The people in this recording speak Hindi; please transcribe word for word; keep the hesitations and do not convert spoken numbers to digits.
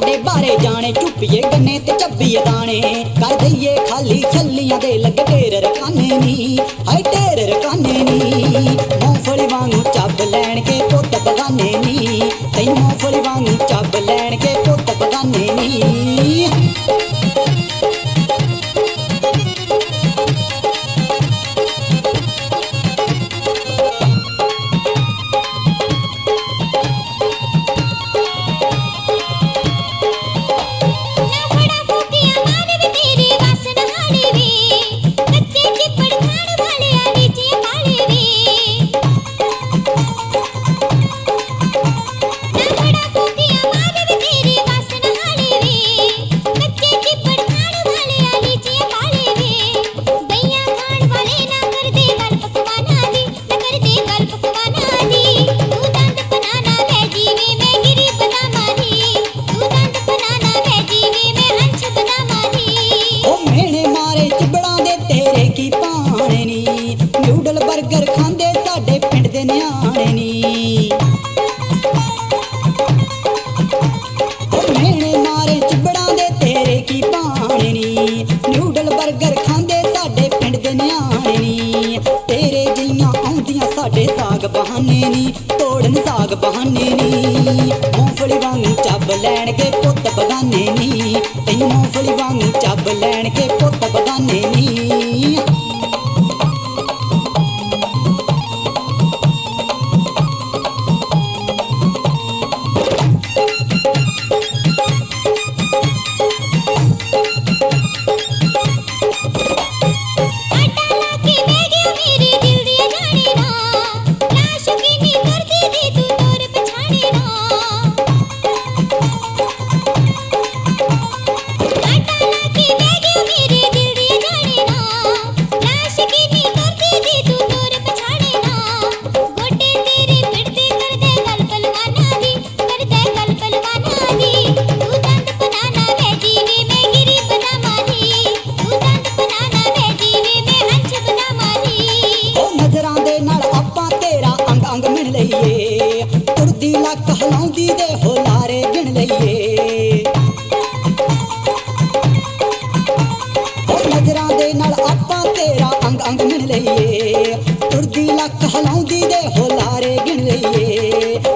साडे बारे जाने चुपिए गन्ने ते चब्बिए दाने कर दईए खाली छल्लियां दे लग ढेर रकाने नी हाय ढेर रकाने नी मूंगफली वांगू चब लैण के पुत्त बगाने नी तैनूं मूंगफली वांगू चब लैण के पुत्त बगाने नी नूडल बर्गर खांदे साडे पिंड दे न्याणे नी मेणे मारे चिबड़ां दे तेरे की पाने नी नूडल बर्गर खांदे साडे पिंड दे न्याणे नी तेरे जियां आउंदियां साडे साग बहाने नी तोड़न साग बहाने नी मूंगफली वांगू चब लैण के पुत्त बगाने नी तैनूं मूंगफली वांगू चब लैण के पुत्त बगाने नी तुरदी लक हलाउंदी दे होलारे गिण लईए ओ नजरां दे नाल आपां तेरा अंग अंग मिण लईए तुरदी लक हलाउंदी दे होलारे गिण लईए